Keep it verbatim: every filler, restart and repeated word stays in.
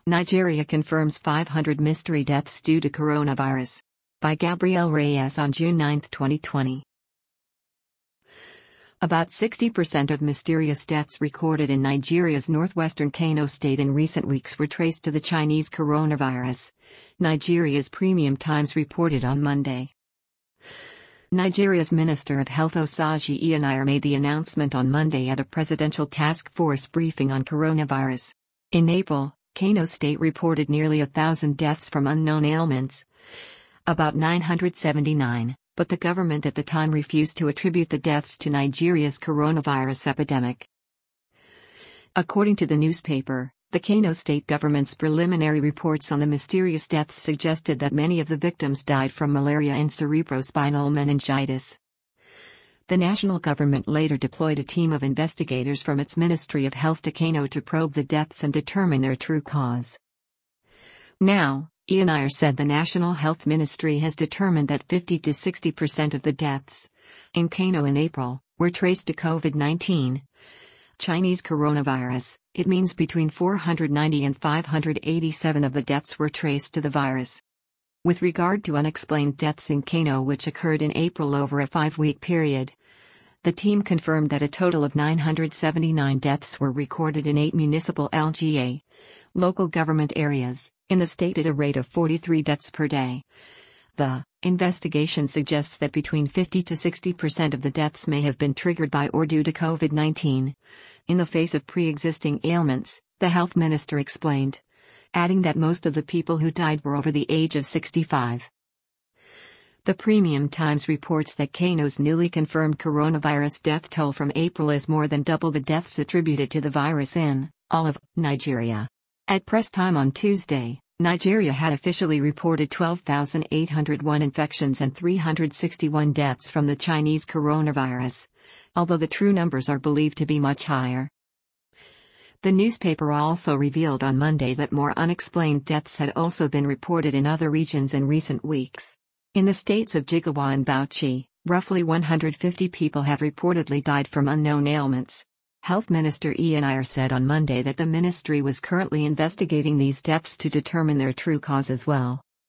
Nigeria confirms five hundred mystery deaths due to coronavirus. By Gabrielle Reyes on June ninth, twenty twenty. About sixty percent of mysterious deaths recorded in Nigeria's northwestern Kano state in recent weeks were traced to the Chinese coronavirus, Nigeria's Premium Times reported on Monday. Nigeria's Minister of Health Osagie Iyanire made the announcement on Monday at a presidential task force briefing on coronavirus. In April, Kano State reported nearly a thousand deaths from unknown ailments, about nine hundred seventy-nine, but the government at the time refused to attribute the deaths to Nigeria's coronavirus epidemic. According to the newspaper, the Kano State government's preliminary reports on the mysterious deaths suggested that many of the victims died from malaria and cerebrospinal meningitis. The national government later deployed a team of investigators from its Ministry of Health to Kano to probe the deaths and determine their true cause. Now, Iyanire said the National Health Ministry has determined that fifty to sixty percent of the deaths in Kano in April were traced to COVID nineteen. Chinese coronavirus. It means between four hundred ninety and five hundred eighty-seven of the deaths were traced to the virus. With regard to unexplained deaths in Kano which occurred in April over a five-week period, the team confirmed that a total of nine hundred seventy-nine deaths were recorded in eight municipal L G A, local government areas, in the state at a rate of forty-three deaths per day. The investigation suggests that between fifty to sixty percent of the deaths may have been triggered by or due to COVID nineteen. In the face of pre-existing ailments, the health minister explained, adding that most of the people who died were over the age of sixty-five. The Premium Times reports that Kano's newly confirmed coronavirus death toll from April is more than double the deaths attributed to the virus in all of Nigeria. At press time on Tuesday, Nigeria had officially reported twelve thousand eight hundred one infections and three hundred sixty-one deaths from the Chinese coronavirus, although the true numbers are believed to be much higher. The newspaper also revealed on Monday that more unexplained deaths had also been reported in other regions in recent weeks. In the states of Jigawa and Bauchi, roughly one hundred fifty people have reportedly died from unknown ailments. Health Minister Iyanire said on Monday that the ministry was currently investigating these deaths to determine their true cause as well.